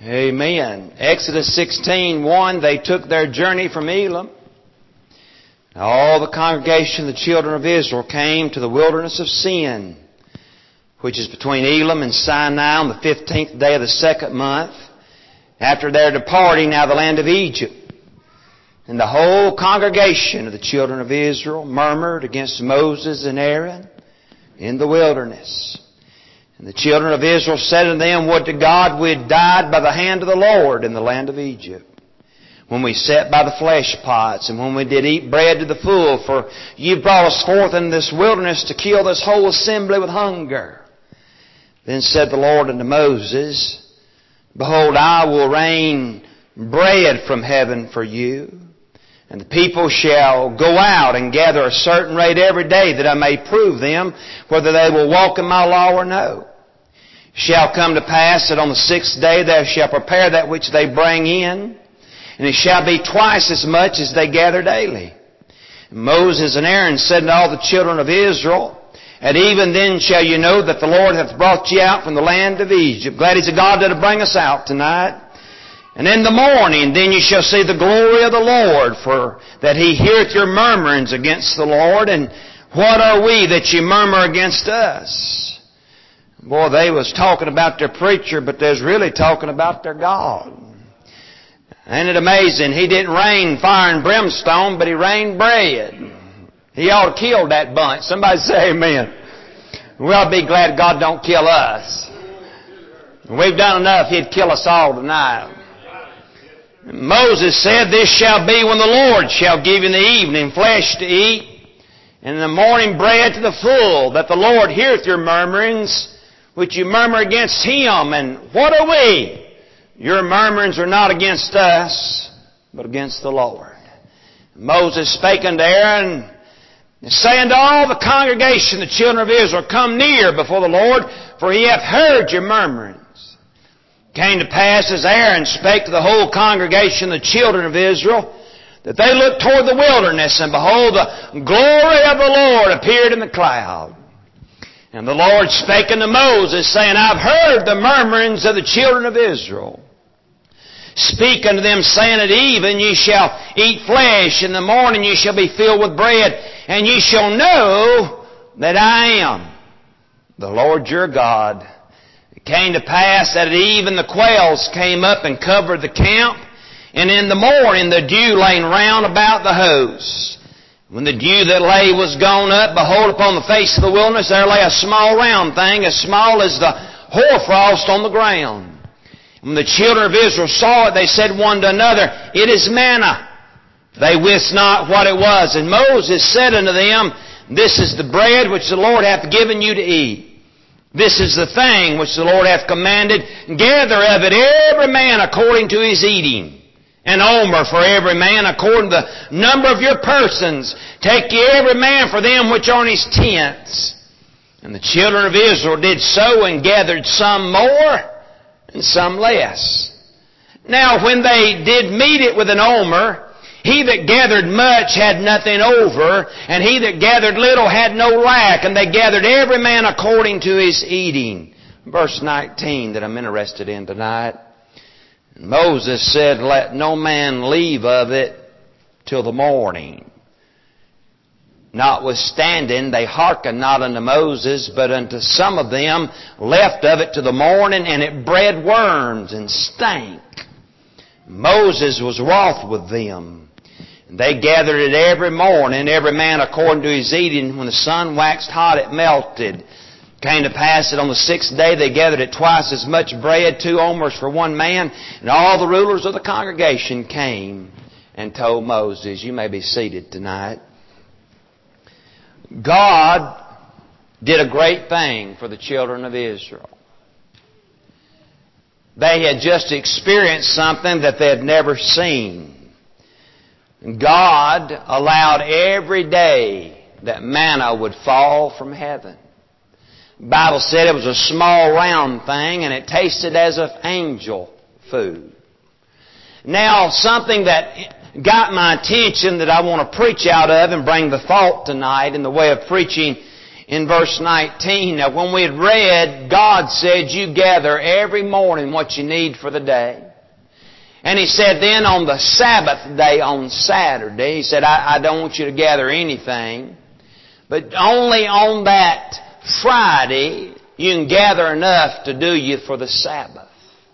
Amen. Exodus 16:1, they took their journey from Elim. All the congregation of the children of Israel came to the wilderness of Sin, which is between Elim and Sinai, on the 15th day of the second month, after their departing out of the land of Egypt. And the whole congregation of the children of Israel murmured against Moses and Aaron in the wilderness. And the children of Israel said unto them, Would to God we had died by the hand of the Lord in the land of Egypt, when we sat by the flesh pots, and when we did eat bread to the full, for ye brought us forth into this wilderness to kill this whole assembly with hunger. Then said the Lord unto Moses, Behold, I will rain bread from heaven for you, and the people shall go out and gather a certain rate every day, that I may prove them whether they will walk in my law or no. It shall come to pass that on the 6th day thou shalt prepare that which they bring in, and it shall be twice as much as they gather daily. And Moses and Aaron said unto all the children of Israel, And even then shall you know that the Lord hath brought you out from the land of Egypt. Glad He's a God that'll bring us out tonight. And in the morning then you shall see the glory of the Lord, for that He heareth your murmurings against the Lord. And what are we that you murmur against us? Boy, they was talking about their preacher, but they was really talking about their God. Ain't it amazing? He didn't rain fire and brimstone, but He rained bread. He ought to kill that bunch. Somebody say amen. We ought to be glad God don't kill us. We've done enough, He'd kill us all tonight. Moses said, This shall be when the Lord shall give you in the evening flesh to eat, and in the morning bread to the full, that the Lord heareth your murmurings, which you murmur against Him. And what are we? Your murmurings are not against us, but against the Lord. Moses spake unto Aaron, saying to all the congregation, the children of Israel, Come near before the Lord, for He hath heard your murmurings. It came to pass, as Aaron spake to the whole congregation, the children of Israel, that they looked toward the wilderness, and behold, the glory of the Lord appeared in the cloud. And the Lord spake unto Moses, saying, I've heard the murmurings of the children of Israel. Speak unto them, saying, At even ye shall eat flesh, in the morning ye shall be filled with bread, and ye shall know that I am the Lord your God. It came to pass that at even the quails came up and covered the camp, and in the morning the dew lay round about the host. When the dew that lay was gone up, behold, upon the face of the wilderness there lay a small round thing, as small as the hoarfrost on the ground. When the children of Israel saw it, they said one to another, It is manna. They wist not what it was. And Moses said unto them, This is the bread which the Lord hath given you to eat. This is the thing which the Lord hath commanded. Gather of it every man according to his eating. An omer for every man according to the number of your persons. Take ye every man for them which are in his tents. And the children of Israel did so, and gathered some more and some less. Now when they did meet it with an omer, he that gathered much had nothing over, and he that gathered little had no lack, and they gathered every man according to his eating. Verse 19 that I'm interested in tonight. Moses said, Let no man leave of it till the morning. Notwithstanding, they hearkened not unto Moses, but unto some of them left of it to the morning, and it bred worms and stank. Moses was wroth with them. They gathered it every morning, every man according to his eating. When the sun waxed hot, it melted. It came to pass that on the 6th day they gathered it twice as much bread, 2 omers for one man. And all the rulers of the congregation came and told Moses. You may be seated tonight. God did a great thing for the children of Israel. They had just experienced something that they had never seen. God allowed every day that manna would fall from heaven. The Bible said it was a small round thing, and it tasted as of angel food. Now, something that got my attention that I want to preach out of and bring the thought tonight in the way of preaching in verse 19. Now when we had read, God said, you gather every morning what you need for the day. And He said then on the Sabbath day, on Saturday, He said, I don't want you to gather anything. But only on that Friday, you can gather enough to do you for the Sabbath.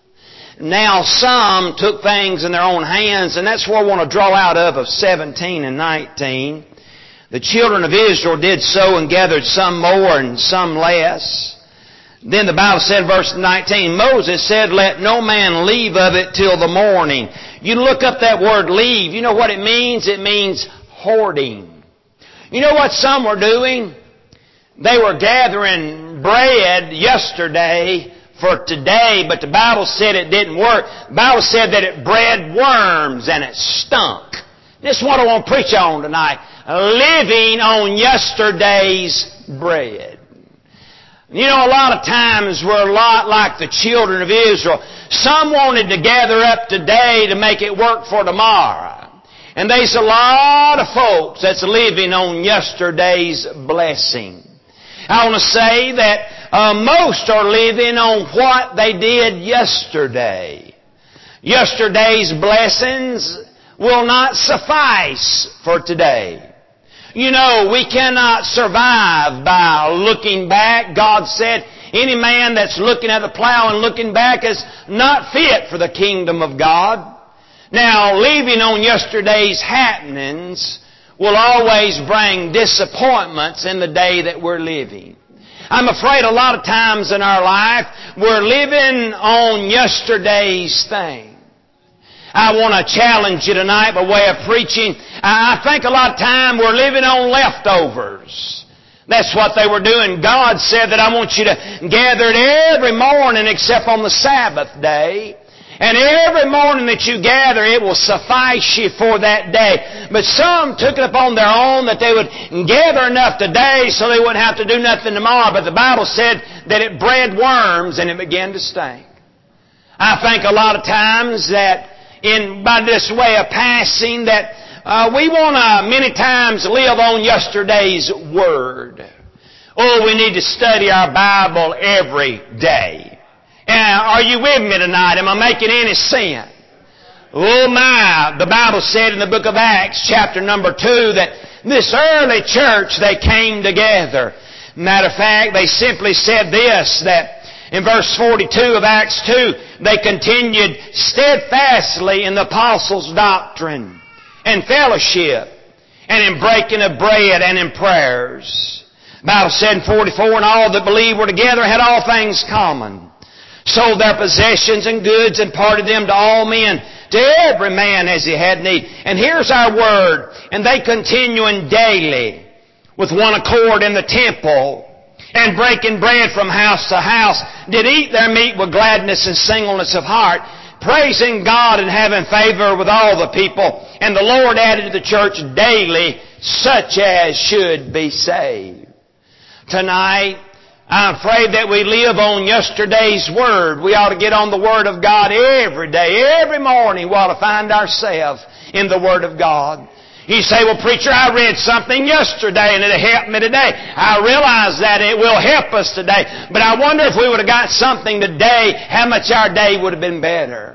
Now some took things in their own hands, and that's what I want to draw out of 17 and 19. The children of Israel did so and gathered some more and some less. Then the Bible said, verse 19, Moses said, let no man leave of it till the morning. You look up that word leave, you know what it means? It means hoarding. You know what some were doing? They were gathering bread yesterday for today, but the Bible said it didn't work. The Bible said that it bred worms and it stunk. This is what I want to preach on tonight. Living on yesterday's bread. You know, a lot of times we're a lot like the children of Israel. Some wanted to gather up today to make it work for tomorrow. And there's a lot of folks that's living on yesterday's blessing. I want to say that most are living on what they did yesterday. Yesterday's blessings will not suffice for today. You know, we cannot survive by looking back. God said, any man that's looking at the plow and looking back is not fit for the kingdom of God. Now, living on yesterday's happenings will always bring disappointments in the day that we're living. I'm afraid a lot of times in our life, we're living on yesterday's things. I want to challenge you tonight by way of preaching. I think a lot of time we're living on leftovers. That's what they were doing. God said that I want you to gather it every morning except on the Sabbath day. And every morning that you gather, it will suffice you for that day. But some took it upon their own that they would gather enough today so they wouldn't have to do nothing tomorrow. But the Bible said that it bred worms and it began to stink. I think a lot of times that by this way of passing that we want to many times live on yesterday's Word. Oh, we need to study our Bible every day. Are you with me tonight? Am I making any sense? Oh my, the Bible said in the book of Acts, chapter number 2, that this early church, they came together. Matter of fact, they simply said this, that in verse 42 of Acts 2, they continued steadfastly in the apostles' doctrine and fellowship and in breaking of bread and in prayers. The Bible said in 44, and all that believed were together had all things common, sold their possessions and goods and parted them to all men, to every man as he had need. And here's our word, and they continuing daily with one accord in the temple, and breaking bread from house to house, did eat their meat with gladness and singleness of heart, praising God and having favor with all the people. And the Lord added to the church daily such as should be saved. Tonight, I'm afraid that we live on yesterday's Word. We ought to get on the Word of God every day. Every morning we ought to find ourselves in the Word of God. You say, well, preacher, I read something yesterday and it helped me today. I realize that it will help us today. But I wonder if we would have got something today, how much our day would have been better.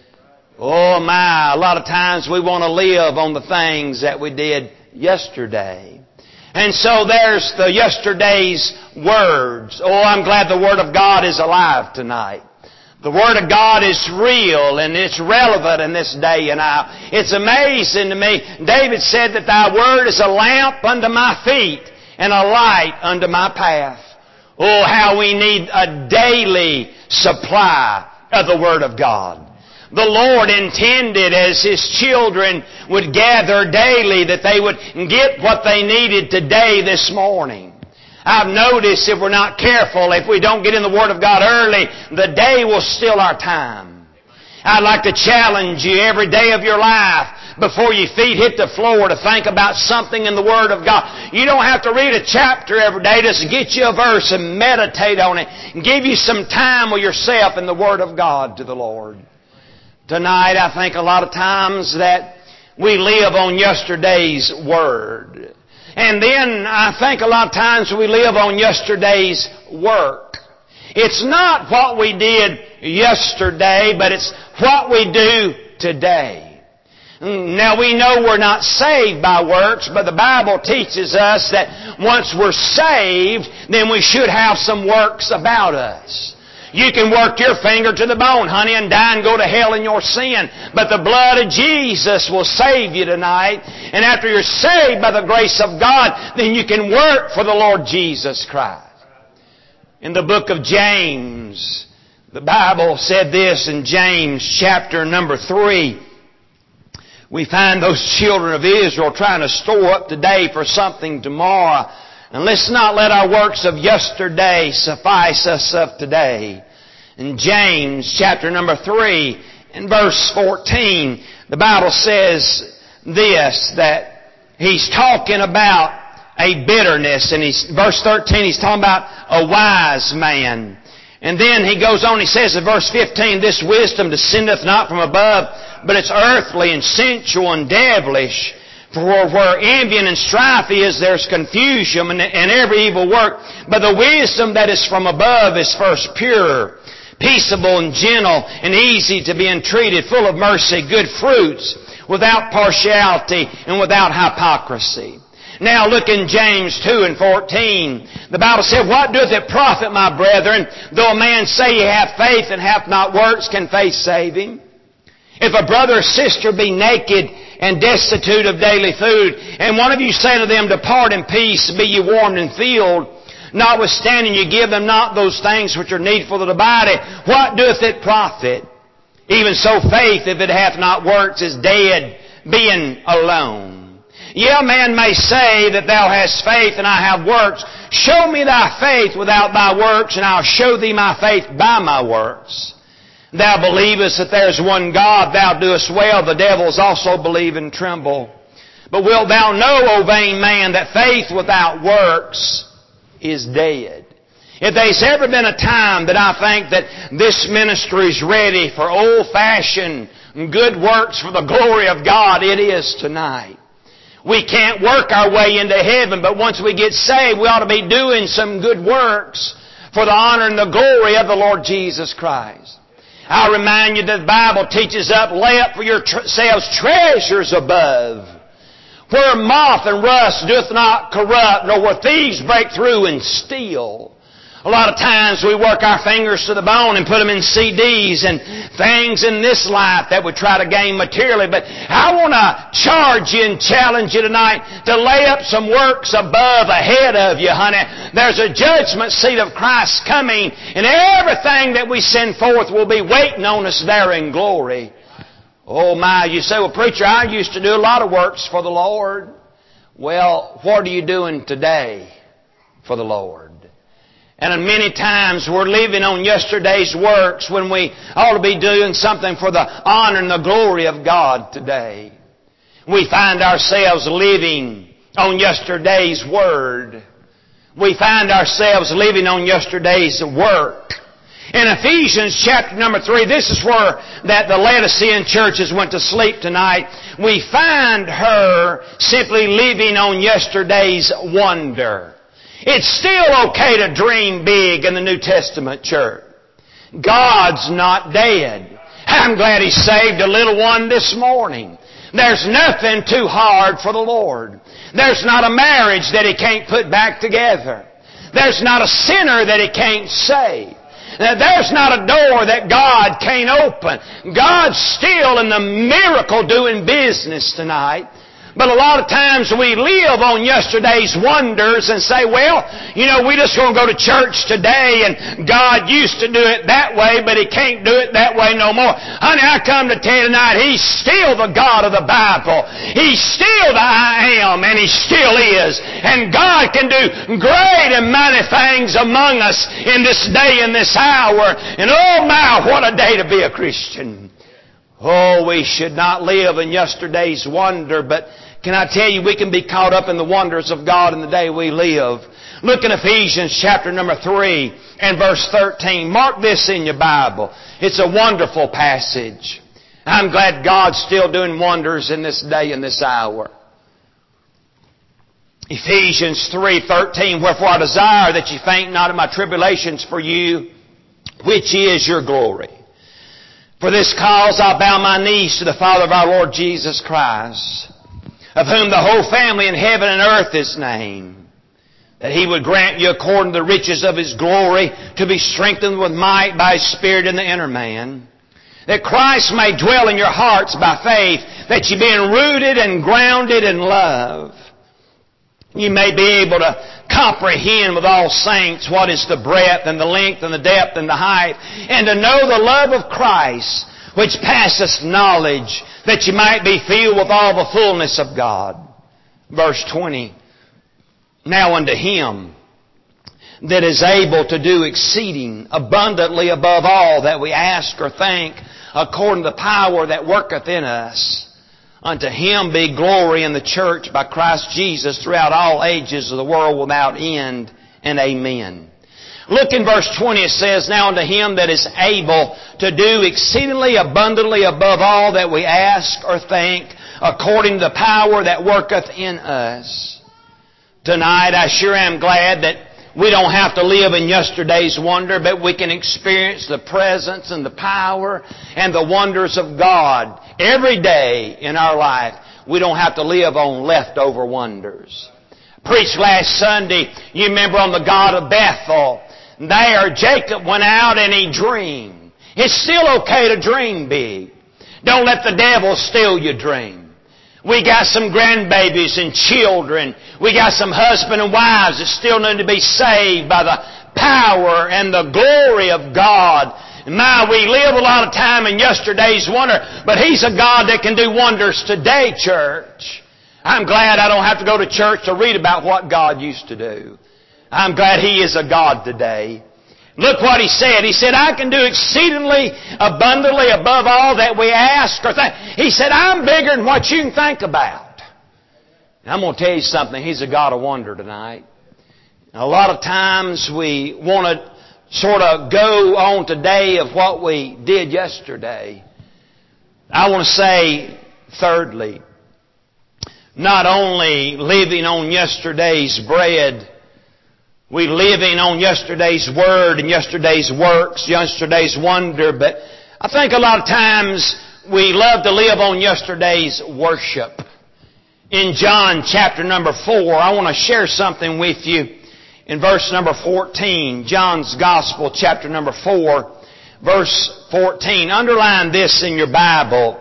Oh my, a lot of times we want to live on the things that we did yesterday. And so there's the yesterday's words. Oh, I'm glad the Word of God is alive tonight. The Word of God is real and it's relevant in this day and hour. It's amazing to me. David said that Thy Word is a lamp unto my feet and a light unto my path. Oh, how we need a daily supply of the Word of God. The Lord intended as His children would gather daily that they would get what they needed today, this morning. I've noticed if we're not careful, if we don't get in the Word of God early, the day will steal our time. I'd like to challenge you every day of your life before your feet hit the floor to think about something in the Word of God. You don't have to read a chapter every day. Just get you a verse and meditate on it and give you some time with yourself in the Word of God to the Lord. Tonight, I think a lot of times that we live on yesterday's Word. And then I think a lot of times we live on yesterday's work. It's not what we did yesterday, but it's what we do today. Now we know we're not saved by works, but the Bible teaches us that once we're saved, then we should have some works about us. You can work your finger to the bone, honey, and die and go to hell in your sin. But the blood of Jesus will save you tonight. And after you're saved by the grace of God, then you can work for the Lord Jesus Christ. In the book of James, the Bible said this in James chapter number 3. We find those children of Israel trying to store up today for something tomorrow. And let's not let our works of yesterday suffice us of today. In James chapter number 3 and verse 14, the Bible says this, that he's talking about a bitterness. And verse 13, he's talking about a wise man. And then he goes on, he says in verse 15, this wisdom descendeth not from above, but it's earthly and sensual and devilish. For where envy and strife is, there's confusion and every evil work. But the wisdom that is from above is first pure, peaceable and gentle and easy to be entreated, full of mercy, good fruits, without partiality and without hypocrisy. Now look in James 2 and 14. The Bible said, what doth it profit, my brethren, though a man say he hath faith and hath not works, can faith save him? If a brother or sister be naked and destitute of daily food, and one of you say to them, depart in peace, be ye warmed and filled, notwithstanding you give them not those things which are needful to the body, what doth it profit? Even so faith, if it hath not works, is dead, being alone. Yea, a man may say that thou hast faith and I have works. Show me thy faith without thy works, and I'll show thee my faith by my works. Thou believest that there is one God, thou doest well. The devils also believe and tremble. But wilt thou know, O vain man, that faith without works is dead? If there's ever been a time that I think that this ministry is ready for old-fashioned good works for the glory of God, it is tonight. We can't work our way into heaven, but once we get saved, we ought to be doing some good works for the honor and the glory of the Lord Jesus Christ. I remind you that the Bible teaches lay up for yourselves treasures above, where moth and rust doth not corrupt, nor where thieves break through and steal. A lot of times we work our fingers to the bone and put them in CDs and things in this life that we try to gain materially. But I want to charge you and challenge you tonight to lay up some works above ahead of you, honey. There's a judgment seat of Christ coming, and everything that we send forth will be waiting on us there in glory. Oh my, you say, well preacher, I used to do a lot of works for the Lord. Well, what are you doing today for the Lord? And many times we're living on yesterday's works when we ought to be doing something for the honor and the glory of God today. We find ourselves living on yesterday's word. We find ourselves living on yesterday's work. In Ephesians chapter number 3, this is where that the Laodicean churches went to sleep tonight. We find her simply living on yesterday's wonder. It's still okay to dream big in the New Testament church. God's not dead. I'm glad He saved a little one this morning. There's nothing too hard for the Lord. There's not a marriage that He can't put back together. There's not a sinner that He can't save. There's not a door that God can't open. God's still in the miracle doing business tonight. But a lot of times we live on yesterday's wonders and say, well, we're just going to go to church today and God used to do it that way, but He can't do it that way no more. Honey, I come to tell you tonight, He's still the God of the Bible. He's still the I am, and He still is. And God can do great and mighty things among us in this day and this hour. And oh my, what a day to be a Christian. Oh, we should not live in yesterday's wonder, but can I tell you, we can be caught up in the wonders of God in the day we live. Look in Ephesians chapter number 3 and verse 13. Mark this in your Bible. It's a wonderful passage. I'm glad God's still doing wonders in this day and this hour. Ephesians 3:13, wherefore I desire that ye faint not in my tribulations for you, which is your glory. For this cause I bow my knees to the Father of our Lord Jesus Christ, of whom the whole family in heaven and earth is named, that He would grant you according to the riches of His glory to be strengthened with might by His Spirit in the inner man, that Christ may dwell in your hearts by faith, that ye being rooted and grounded in love, you may be able to comprehend with all saints what is the breadth and the length and the depth and the height, and to know the love of Christ, which passeth knowledge, that you might be filled with all the fullness of God. Verse 20, now unto Him that is able to do exceeding abundantly above all that we ask or think, according to the power that worketh in us. Unto Him be glory in the church by Christ Jesus throughout all ages of the world without end. And amen. Look in verse 20, it says, now unto Him that is able to do exceedingly abundantly above all that we ask or think, according to the power that worketh in us. Tonight I sure am glad that we don't have to live in yesterday's wonder, but we can experience the presence and the power and the wonders of God every day in our life. We don't have to live on leftover wonders. Preached last Sunday, you remember on the God of Bethel. There, Jacob went out and he dreamed. It's still okay to dream big. Don't let the devil steal your dream. We got some grandbabies and children. We got some husband and wives that still need to be saved by the power and the glory of God. And we live a lot of time in yesterday's wonder, but He's a God that can do wonders today, church. I'm glad I don't have to go to church to read about what God used to do. I'm glad He is a God today. Look what He said. He said, I can do exceedingly abundantly above all that we ask or think. He said, I'm bigger than what you can think about. And I'm going to tell you something. He's a God of wonder tonight. A lot of times we want to sort of go on today of what we did yesterday. I want to say, thirdly, not only living on yesterday's bread, we living on yesterday's word and yesterday's works, yesterday's wonder, but I think a lot of times we love to live on yesterday's worship. In John chapter number 4, I want to share something with you in verse number 14. John's Gospel chapter number 4, verse 14. Underline this in your Bible.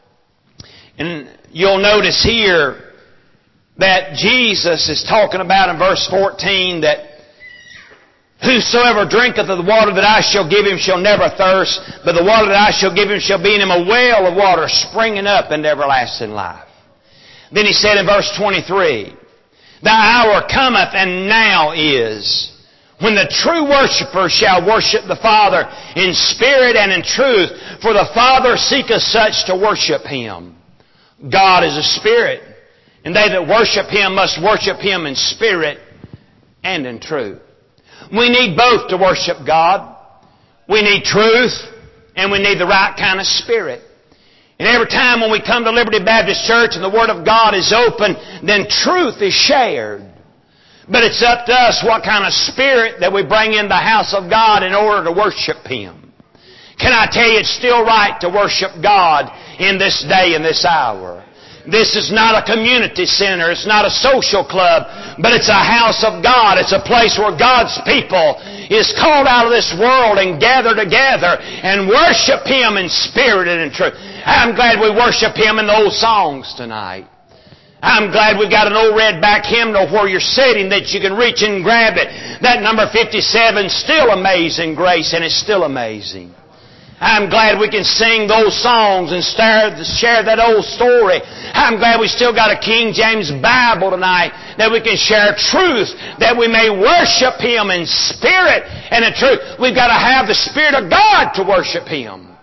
And you'll notice here that Jesus is talking about in verse 14 that whosoever drinketh of the water that I shall give him shall never thirst, but the water that I shall give him shall be in him a well of water springing up into everlasting life. Then He said in verse 23, the hour cometh and now is, when the true worshipers shall worship the Father in spirit and in truth, for the Father seeketh such to worship Him. God is a spirit, and they that worship Him must worship Him in spirit and in truth. We need both to worship God. We need truth, and we need the right kind of spirit. And every time when we come to Liberty Baptist Church and the Word of God is open, then truth is shared. But it's up to us what kind of spirit that we bring in the house of God in order to worship Him. Can I tell you, it's still right to worship God in this day and this hour. This is not a community center. It's not a social club. But it's a house of God. It's a place where God's people is called out of this world and gather together and worship Him in spirit and in truth. I'm glad we worship Him in the old songs tonight. I'm glad we've got an old red back hymnal where you're sitting that you can reach and grab it. That number 57 is still Amazing Grace, and it's still amazing. I'm glad we can sing those songs and share that old story. I'm glad we still got a King James Bible tonight that we can share truth, that we may worship Him in spirit and in truth. We've got to have the Spirit of God to worship Him.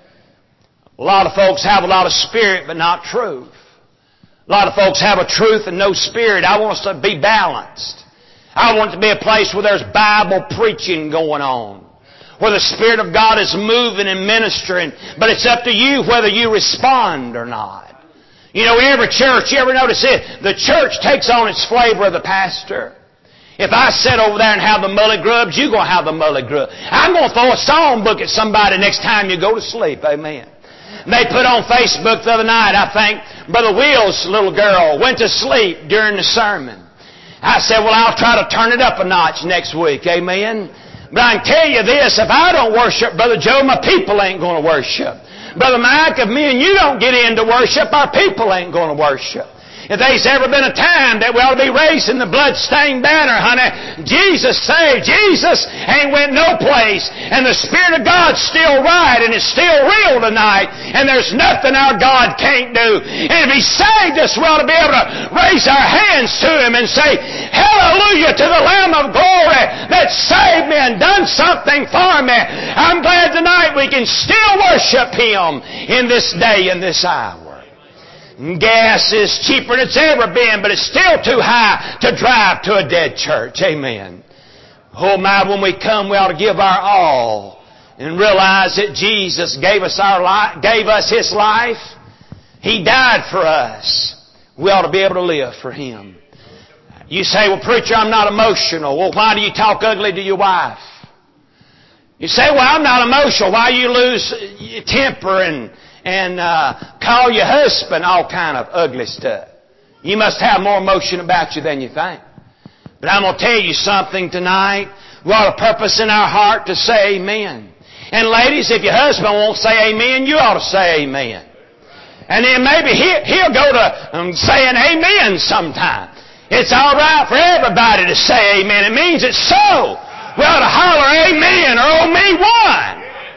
A lot of folks have a lot of spirit but not truth. A lot of folks have a truth and no spirit. I want us to be balanced. I want it to be a place where there's Bible preaching going on, where the Spirit of God is moving and ministering, but it's up to you whether you respond or not. You know, every church, you ever notice it? The church takes on its flavor of the pastor. If I sit over there and have the mully grubs, you're going to have the mully grub. I'm going to throw a song book at somebody next time you go to sleep. Amen. They put on Facebook the other night, I think, Brother Will's little girl went to sleep during the sermon. I said, well, I'll try to turn it up a notch next week. Amen. But I can tell you this, if I don't worship, Brother Joe, my people ain't going to worship. Brother Mike, if me and you don't get into worship, our people ain't going to worship. If there's ever been a time that we ought to be raising the blood-stained banner, honey, Jesus saved. Jesus ain't went no place. And the Spirit of God's still right and it's still real tonight. And there's nothing our God can't do. And if He saved us, we ought to be able to raise our hands to Him and say, hallelujah to the Lamb of glory that saved me and done something for me. I'm glad tonight we can still worship Him in this day and this hour. Gas is cheaper than it's ever been, but it's still too high to drive to a dead church. Amen. Oh my, when we come, we ought to give our all and realize that Jesus gave us His life. He died for us. We ought to be able to live for Him. You say, well, preacher, I'm not emotional. Well, why do you talk ugly to your wife? You say, well, I'm not emotional. Why you lose your temper and call your husband all kind of ugly stuff? You must have more emotion about you than you think. But I'm going to tell you something tonight. We ought to purpose in our heart to say amen. And ladies, if your husband won't say amen, you ought to say amen. And then maybe he'll go to saying amen sometime. It's all right for everybody to say amen. It means it's so. We ought to holler amen or oh me one.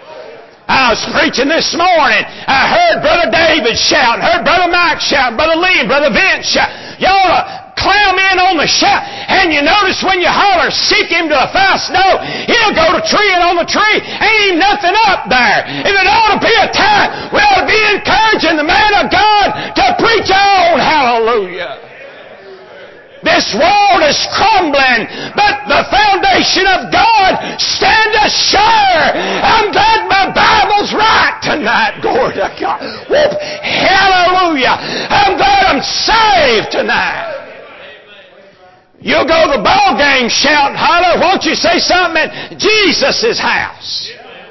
I was preaching this morning. I heard Brother David shout, heard Brother Mike shout, Brother Lee, Brother Vince shout. Y'all clam in on the shout. And you notice when you holler, seek Him to a fast note, He'll go to tree and on the tree. Ain't even nothing up there. If it ought to be a time, we ought to be encouraging the man of God to preach on. Hallelujah. This world is crumbling, but the foundation of God standeth sure. I'm glad my Bible's right tonight. Glory to God. Whoop. Hallelujah. I'm glad I'm saved tonight. You'll go to the ball game shouting, holler, won't you say something at Jesus' house?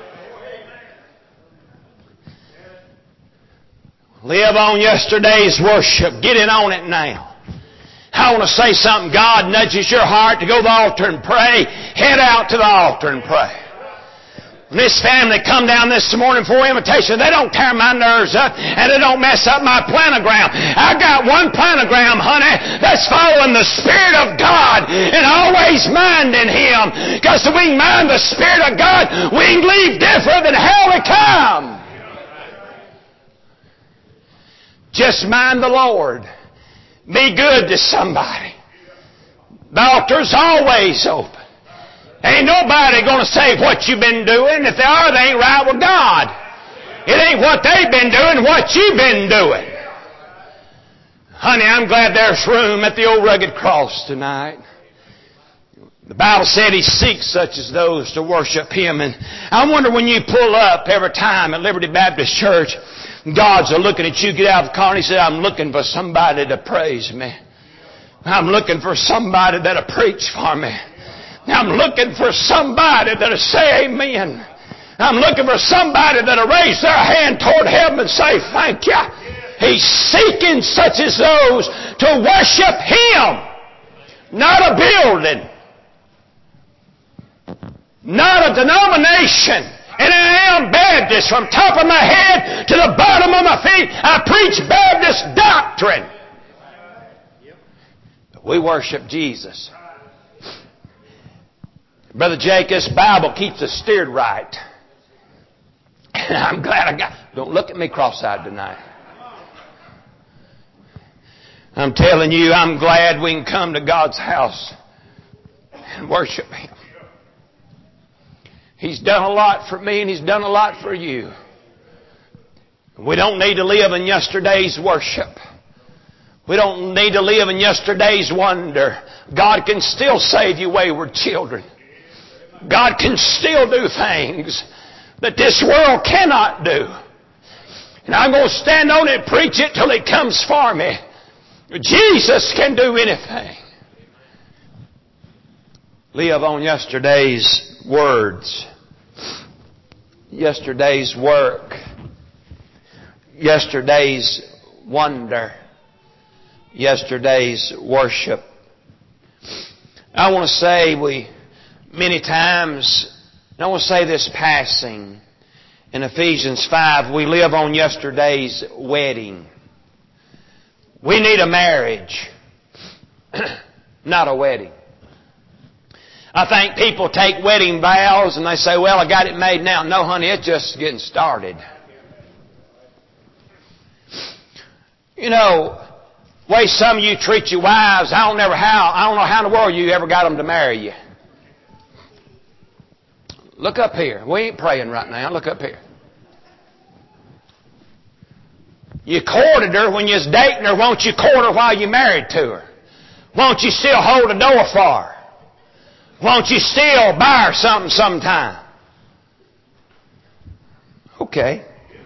Live on yesterday's worship. Get in on it now. I want to say something. God nudges your heart to go to the altar and pray. Head out to the altar and pray. When this family come down this morning for invitation, they don't tear my nerves up and they don't mess up my planogram. I got one planogram, honey, that's following the Spirit of God and always minding Him. Because if we can mind the Spirit of God, we can leave different than how we come. Just mind the Lord. Be good to somebody. The altar's always open. Ain't nobody going to say what you've been doing. If they are, they ain't right with God. It ain't what they've been doing, what you've been doing. Honey, I'm glad there's room at the old rugged cross tonight. The Bible said He seeks such as those to worship Him. And I wonder when you pull up every time at Liberty Baptist Church, God's looking at you, get out of the car, and He said, I'm looking for somebody to praise me. I'm looking for somebody that'll preach for me. I'm looking for somebody that'll say amen. I'm looking for somebody that'll raise their hand toward heaven and say, thank you. He's seeking such as those to worship Him, not a building, not a denomination. And I am Baptist from top of my head to the bottom of my feet. I preach Baptist doctrine. But we worship Jesus. Brother Jake, this Bible keeps us steered right. And I'm glad I got... Don't look at me cross-eyed tonight. I'm telling you, I'm glad we can come to God's house and worship Him. He's done a lot for me and He's done a lot for you. We don't need to live in yesterday's worship. We don't need to live in yesterday's wonder. God can still save you wayward children. God can still do things that this world cannot do. And I'm going to stand on it and preach it till He comes for me. Jesus can do anything. Live on yesterday's words, yesterday's work, yesterday's wonder, yesterday's worship. I want to say many times, and I want to say this passing, in Ephesians 5, we live on yesterday's wedding. We need a marriage, not a wedding. I think people take wedding vows and they say, well, I got it made now. No, honey, it's just getting started. You know, the way some of you treat your wives, I don't know how in the world you ever got them to marry you. Look up here. We ain't praying right now. Look up here. You courted her when you was dating her. Won't you court her while you're married to her? Won't you still hold the door for her? Won't you still buy her something sometime? Okay.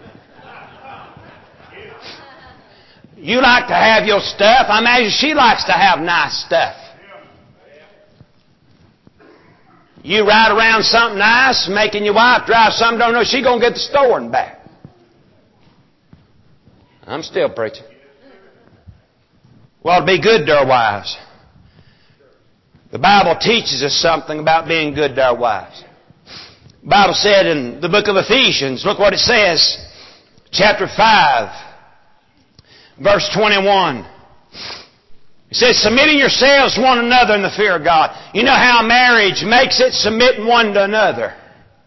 You like to have your stuff. I imagine she likes to have nice stuff. You ride around something nice, making your wife drive something, don't know she's going to get the store and back. I'm still preaching. Well, to be good to our wives. The Bible teaches us something about being good to our wives. The Bible said in the book of Ephesians, look what it says, chapter 5, verse 21. It says, submitting yourselves to one another in the fear of God. You know how marriage makes it? Submitting one to another.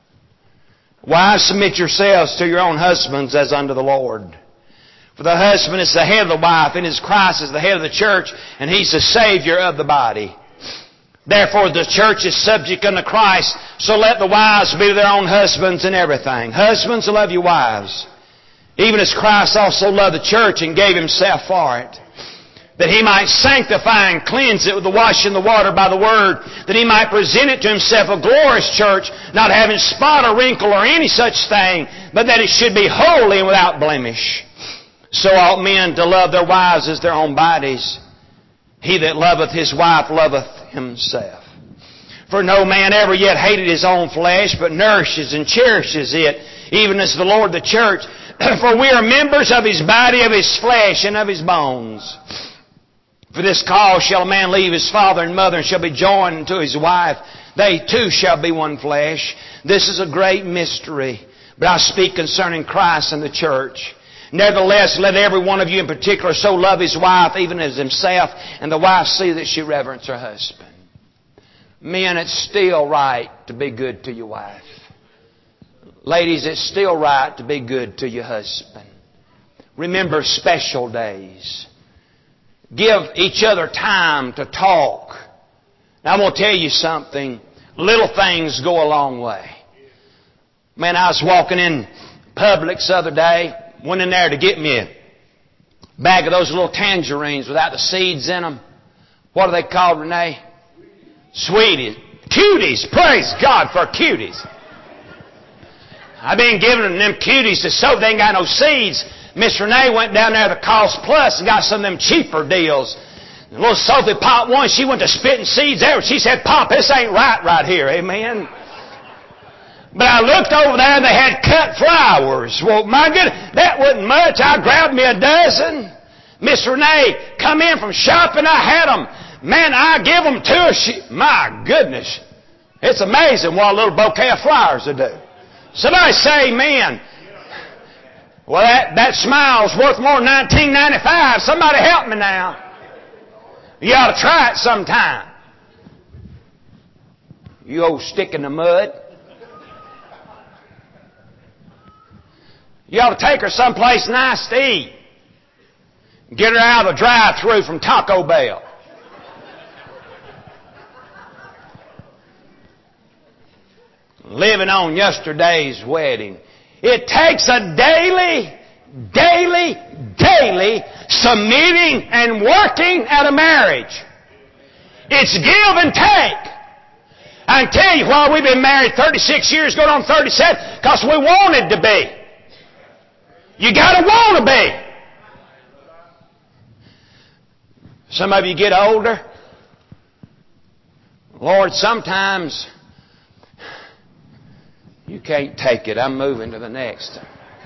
Wives, submit yourselves to your own husbands as unto the Lord. For the husband is the head of the wife, and as Christ is the head of the church, and He's the Savior of the body. Therefore the church is subject unto Christ, so let the wives be to their own husbands in everything. Husbands, love your wives, even as Christ also loved the church and gave Himself for it, that He might sanctify and cleanse it with the washing of the water by the Word, that He might present it to Himself a glorious church, not having spot or wrinkle or any such thing, but that it should be holy and without blemish. So ought men to love their wives as their own bodies. He that loveth his wife loveth himself. For no man ever yet hated his own flesh, but nourishes and cherishes it, even as the Lord the church. For we are members of His body, of His flesh, and of His bones. For this cause shall a man leave his father and mother, and shall be joined to his wife. They two shall be one flesh. This is a great mystery, but I speak concerning Christ and the church. Nevertheless, let every one of you in particular so love his wife even as himself, and the wife see that she reverence her husband. Men, it's still right to be good to your wife. Ladies, it's still right to be good to your husband. Remember special days. Give each other time to talk. Now, I'm going to tell you something. Little things go a long way. Man, I was walking in Publix the other day. Went in there to get me a bag of those little tangerines without the seeds in them. What are they called, Renee? Sweeties. Cuties. Praise God for cuties. I've been giving them cuties to sow. They ain't got no seeds. Miss Renee went down there to Cost Plus and got some of them cheaper deals. And little Sophie popped one. She went to spitting seeds there. She said, Pop, this ain't right here. Amen. But I looked over there and they had cut flowers. Well, my goodness, that wasn't much. I grabbed me a dozen. Miss Renee come in from shopping. I had them. Man, I give them to her. My goodness. It's amazing what a little bouquet of flowers will do. Somebody say amen. Well, that smile's worth more than $19.95. Somebody help me now. You ought to try it sometime. You old stick in the mud. You ought to take her someplace nice to eat. Get her out of the drive-thru from Taco Bell. Living on yesterday's wedding. It takes a daily submitting and working at a marriage. It's give and take. I can tell you why we've been married 36 years, going on 37, because we wanted to be. You got to want to be. Some of you get older. Lord, sometimes you can't take it. I'm moving to the next.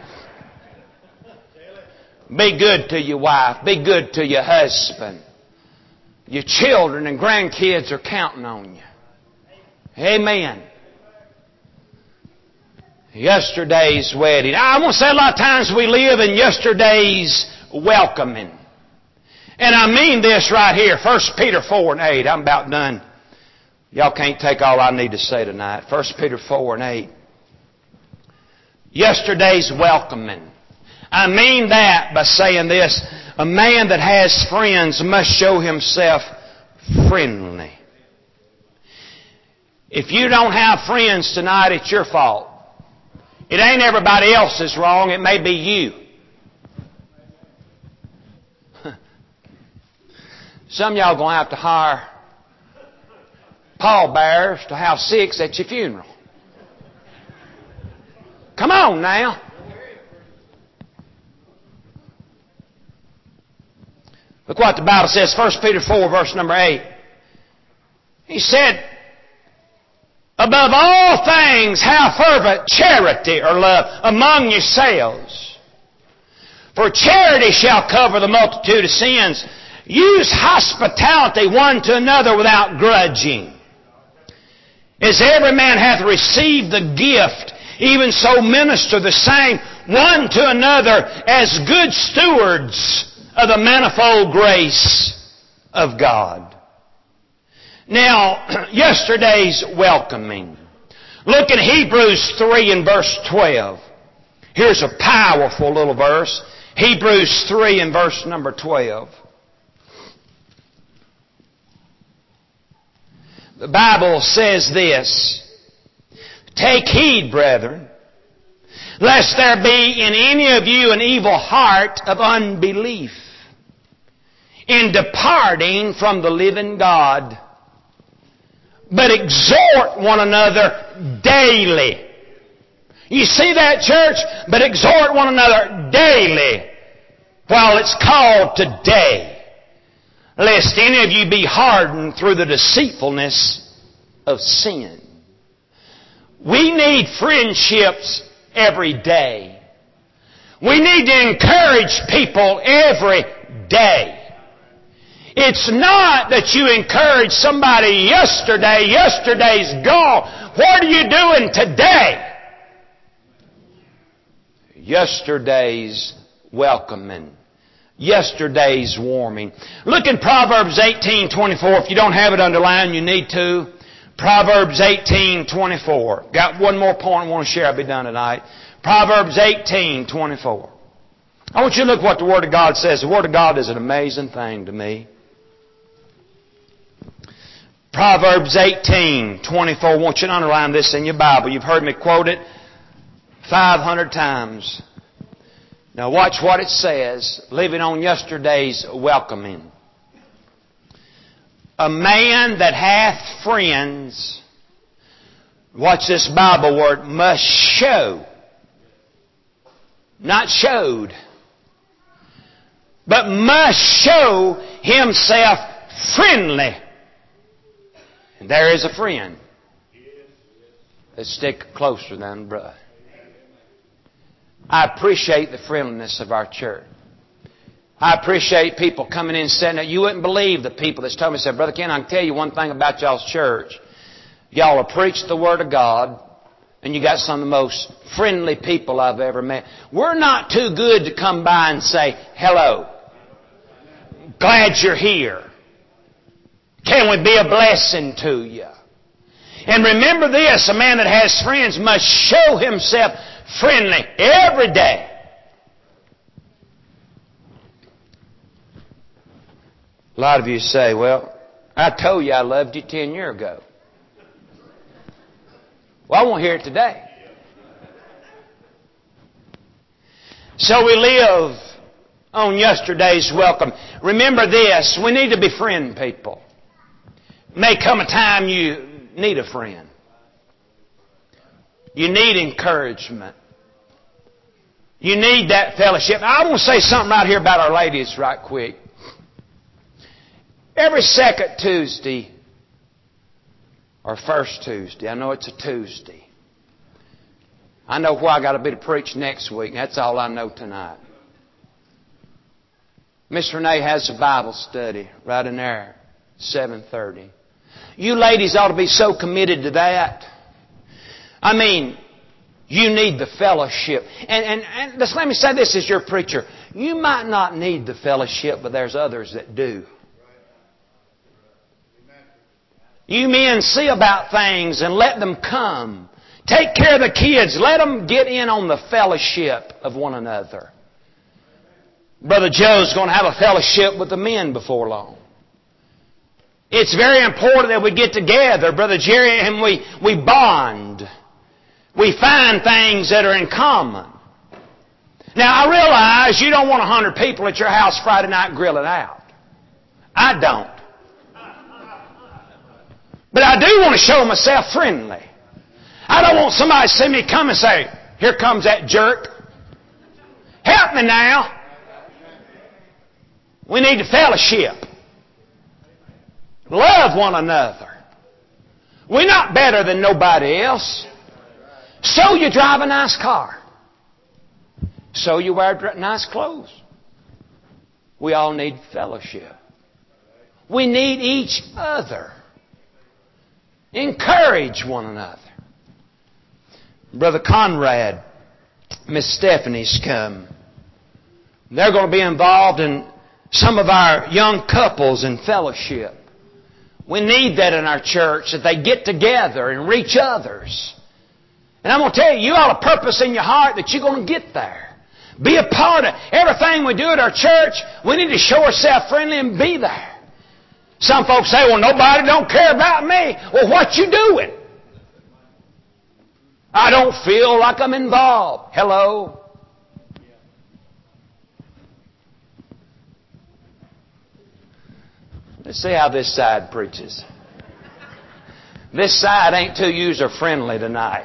Be good to your wife. Be good to your husband. Your children and grandkids are counting on you. Amen. Yesterday's wedding. I want to say a lot of times we live in yesterday's welcoming. And I mean this right here. 1 Peter 4 and 8. I'm about done. Y'all can't take all I need to say tonight. 1 Peter 4 and 8. Yesterday's welcoming. I mean that by saying this. A man that has friends must show himself friendly. If you don't have friends tonight, it's your fault. It ain't everybody else's wrong. It may be you. Some of y'all going to have to hire pallbearers to have 6 at your funeral. Come on now. Look what the Bible says, 1 Peter 4, verse number 8. He said, above all things, have fervent charity or love among yourselves. For charity shall cover the multitude of sins. Use hospitality one to another without grudging. As every man hath received the gift, even so minister the same one to another as good stewards of the manifold grace of God. Now, yesterday's welcoming. Look at Hebrews 3 and verse 12. Here's a powerful little verse. Hebrews 3 and verse number 12. The Bible says this, take heed, brethren, lest there be in any of you an evil heart of unbelief in departing from the living God. But exhort one another daily. You see that, church? But exhort one another daily while it's called today, lest any of you be hardened through the deceitfulness of sin. We need friendships every day. We need to encourage people every day. It's not that you encourage somebody yesterday. Yesterday's gone. What are you doing today? Yesterday's welcoming. Yesterday's warming. Look in Proverbs 18:24. If you don't have it underlined, you need to. Proverbs 18:24. Got one more point I want to share. I'll be done tonight. Proverbs 18:24. I want you to look what the Word of God says. The Word of God is an amazing thing to me. Proverbs 18:24. I want you to underline this in your Bible. You've heard me quote it 500 times. Now watch what it says, living on yesterday's welcoming. A man that hath friends, watch this Bible word, must show, not showed, but must show himself friendly. And there is a friend that stick closer than a brother. I appreciate the friendliness of our church. I appreciate people coming in and saying that. You wouldn't believe the people that's told me, said, Brother Ken, I can tell you one thing about y'all's church. Y'all will preach the Word of God, and you got some of the most friendly people I've ever met. We're not too good to come by and say, hello. Glad you're here. Can we be a blessing to you? And remember this, a man that has friends must show himself friendly every day. A lot of you say, well, I told you I loved you 10 years ago. Well, I won't hear it today. So we live on yesterday's welcome. Remember this, we need to befriend people. May come a time you need a friend. You need encouragement. You need that fellowship. Now, I want to say something right here about our ladies right quick. Every second Tuesday, or first Tuesday, I know it's a Tuesday. I know where I got to be to preach next week, and that's all I know tonight. Miss Renee has a Bible study right in there, 7:30. You ladies ought to be so committed to that. I mean, you need the fellowship. And just let me say this as your preacher. You might not need the fellowship, but there's others that do. You men see about things and let them come. Take care of the kids. Let them get in on the fellowship of one another. Brother Joe's going to have a fellowship with the men before long. It's very important that we get together, Brother Jerry, and we bond. We find things that are in common. Now, I realize you don't want 100 people at your house Friday night grilling out. I don't. But I do want to show myself friendly. I don't want somebody to see me come and say, here comes that jerk. Help me now. We need to fellowship. Love one another. We're not better than nobody else. So you drive a nice car. So you wear nice clothes. We all need fellowship. We need each other. Encourage one another. Brother Conrad, Miss Stephanie's come. They're going to be involved in some of our young couples in fellowship. We need that in our church, that they get together and reach others. And I'm going to tell you, you ought to purpose in your heart that you're going to get there. Be a part of everything we do at our church. We need to show ourselves friendly and be there. Some folks say, well, nobody don't care about me. Well, what you doing? I don't feel like I'm involved. Hello? Let's see how this side preaches. This side ain't too user-friendly tonight.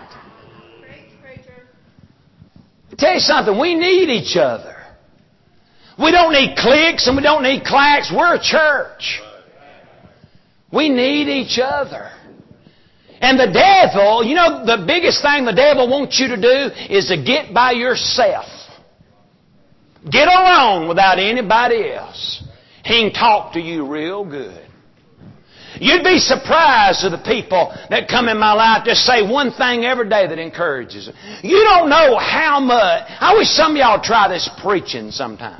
I tell you something, we need each other. We don't need cliques and we don't need clacks. We're a church. We need each other. And the devil, you know, the biggest thing the devil wants you to do is to get by yourself. Get alone without anybody else. He can talk to you real good. You'd be surprised at the people that come in my life just say one thing every day that encourages them. You don't know how much. I wish some of y'all try this preaching sometime.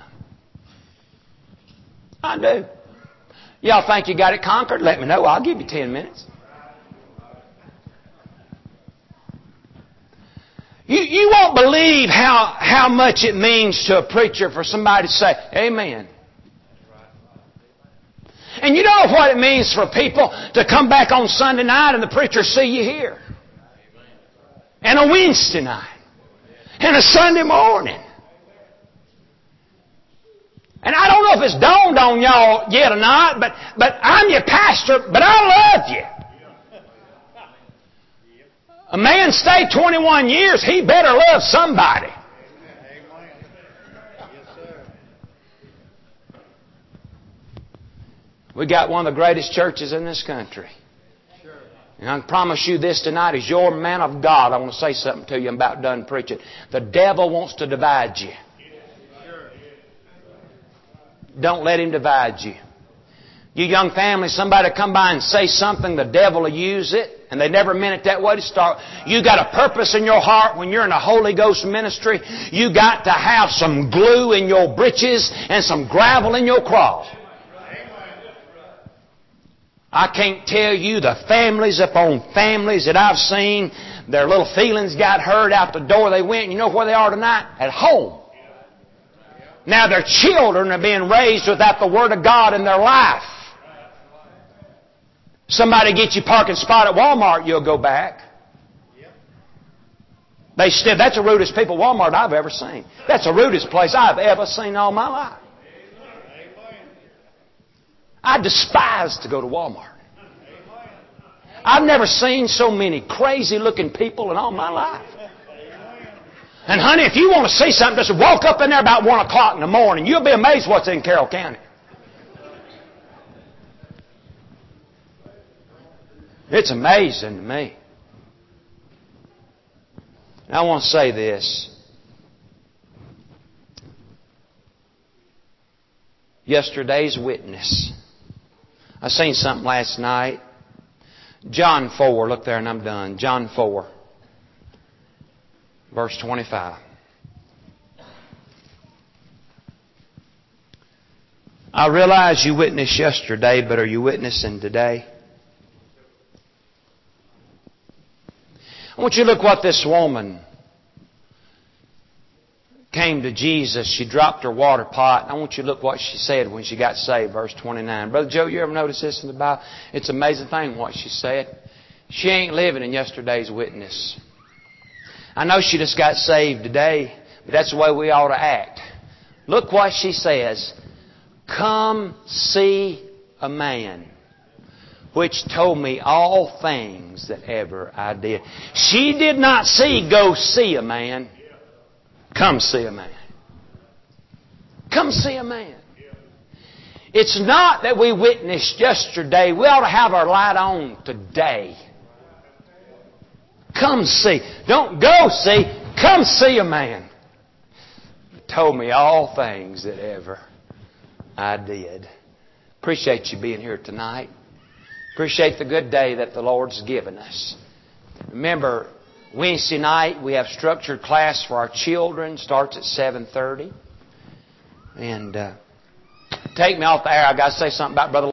I do. Y'all think you got it conquered? Let me know. I'll give you 10 minutes. You won't believe how much it means to a preacher for somebody to say, amen. And you know what it means for people to come back on Sunday night and the preacher see you here. And a Wednesday night. And a Sunday morning. And I don't know if it's dawned on y'all yet or not, but I'm your pastor, but I love you. A man stayed 21 years, he better love somebody. We got one of the greatest churches in this country. And I can promise you this tonight, as your man of God, I want to say something to you. I'm about done preaching. The devil wants to divide you. Don't let him divide you. You young families, somebody come by and say something, the devil will use it, and they never meant it that way to start. You got a purpose in your heart when you're in a Holy Ghost ministry. You got to have some glue in your britches and some gravel in your craw. I can't tell you the families upon families that I've seen, their little feelings got hurt, out the door they went. You know where they are tonight? At home. Now their children are being raised without the Word of God in their life. Somebody gets you a parking spot at Walmart, you'll go back. That's the rudest people at Walmart I've ever seen. That's the rudest place I've ever seen all my life. I despise to go to Walmart. I've never seen so many crazy looking people in all my life. And honey, if you want to see something, just walk up in there about 1 o'clock in the morning. You'll be amazed what's in Carroll County. It's amazing to me. And I want to say this. Yesterday's witness. I seen something last night. John 4. Look there and I'm done. John 4. Verse 25. I realize you witnessed yesterday, but are you witnessing today? I want you to look what this woman came to Jesus. She dropped her water pot. I want you to look what she said when she got saved. Verse 29. Brother Joe, you ever notice this in the Bible? It's an amazing thing what she said. She ain't living in yesterday's witness. I know she just got saved today, but that's the way we ought to act. Look what she says. Come see a man which told me all things that ever I did. She did not say, go see a man. Come see a man. Come see a man. It's not that we witnessed yesterday. We ought to have our light on today. Come see. Don't go see. Come see a man. He told me all things that ever I did. Appreciate you being here tonight. Appreciate the good day that the Lord's given us. Remember, Wednesday night we have structured class for our children. Starts at 7:30. And take me off the air. I've got to say something about Brother